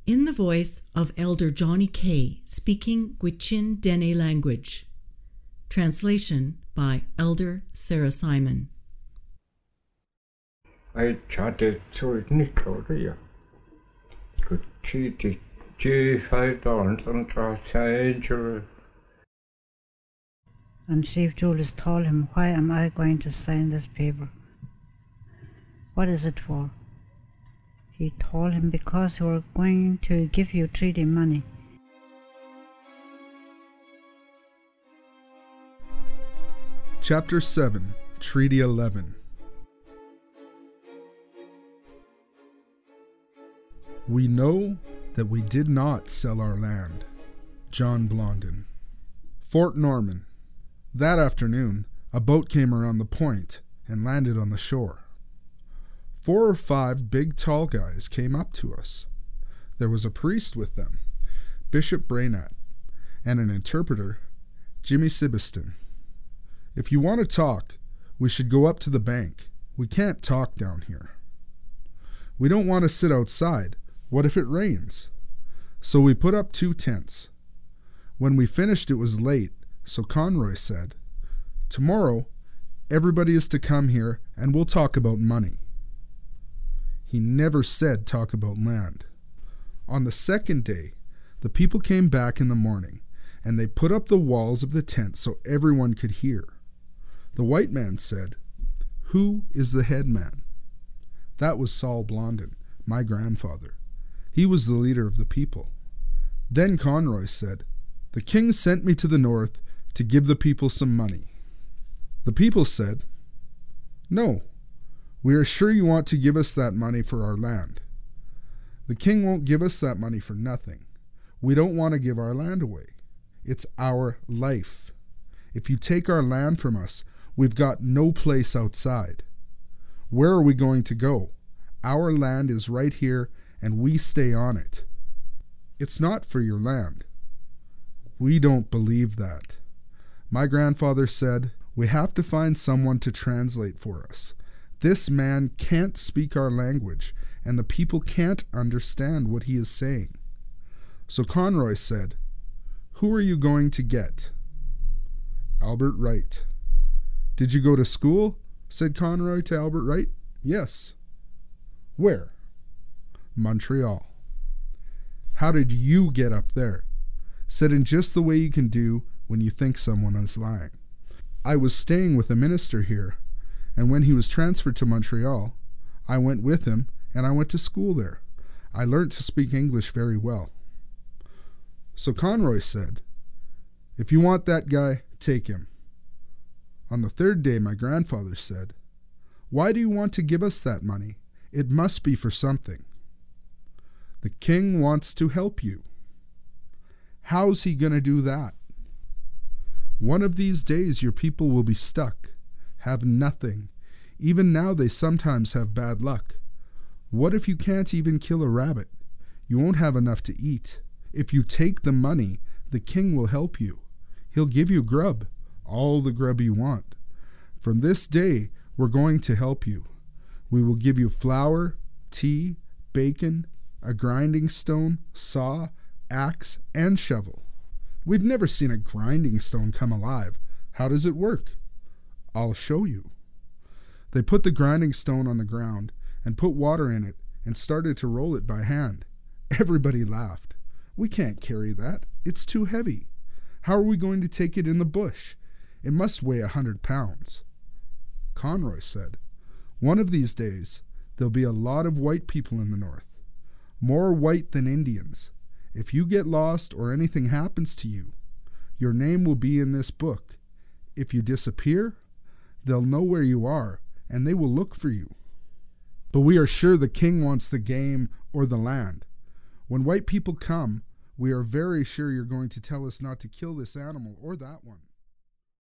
in the voice of Elder Johnny Kay, speaking Gwich'in Dene language. Translation by Elder Sarah Simon. I chatted to Nicoria. Could she G5 dollars and Angela. And Chief Julius told him, "Why am I going to sign this paper? What is it for?" He told him, "Because we're going to give you treaty money." Chapter 7, Treaty 11. We know that we did not sell our land. John Blondin. Fort Norman. That afternoon, a boat came around the point and landed on the shore. 4 or 5 big tall guys came up to us. There was a priest with them, Bishop Brainat, and an interpreter, Jimmy Sibiston. "If you want to talk, we should go up to the bank. We can't talk down here. We don't want to sit outside. What if it rains?" So we put up 2 tents. When we finished, it was late, so Conroy said, "Tomorrow, everybody is to come here and we'll talk about money." He never said talk about land. On the second day, the people came back in the morning, and they put up the walls of the tent so everyone could hear. The white man said, "Who is the head man?" That was Saul Blondin, my grandfather. He was the leader of the people. Then Conroy said, "The king sent me to the north to give the people some money." The people said, "No, we are sure you want to give us that money for our land. The king won't give us that money for nothing. We don't want to give our land away. It's our life. If you take our land from us, we've got no place outside. Where are we going to go? Our land is right here, and we stay on it. It's not for your land." We don't believe that. My grandfather said, "We have to find someone to translate for us. This man can't speak our language, and the people can't understand what he is saying." So Conroy said, "Who are you going to get?" "Albert Wright." "Did you go to school?" said Conroy to Albert Wright. "Yes." "Where?" "Montreal." "How did you get up there?" Said in just the way you can do when you think someone is lying. "I was staying with a minister here, and when he was transferred to Montreal, I went with him and I went to school there. I learnt to speak English very well." So Conroy said, "If you want that guy, take him." On the 3rd day, my grandfather said, "Why do you want to give us that money? It must be for something." "The king wants to help you." "How's he going to do that?" "One of these days your people will be stuck, have nothing. Even now they sometimes have bad luck. What if you can't even kill a rabbit? You won't have enough to eat. If you take the money, the king will help you. He'll give you grub, all the grub you want. From this day, we're going to help you. We will give you flour, tea, bacon, a grinding stone, saw, axe, and shovel." "We've never seen a grinding stone come alive. How does it work?" "I'll show you." They put the grinding stone on the ground and put water in it and started to roll it by hand. Everybody laughed. "We can't carry that. It's too heavy. How are we going to take it in the bush? It must weigh 100 pounds. Conroy said, "One of these days, there'll be a lot of white people in the north. More white than Indians. If you get lost or anything happens to you, your name will be in this book. If you disappear, they'll know where you are, and they will look for you. But we are sure the king wants the game or the land. When white people come, we are very sure you're going to tell us not to kill this animal or that one."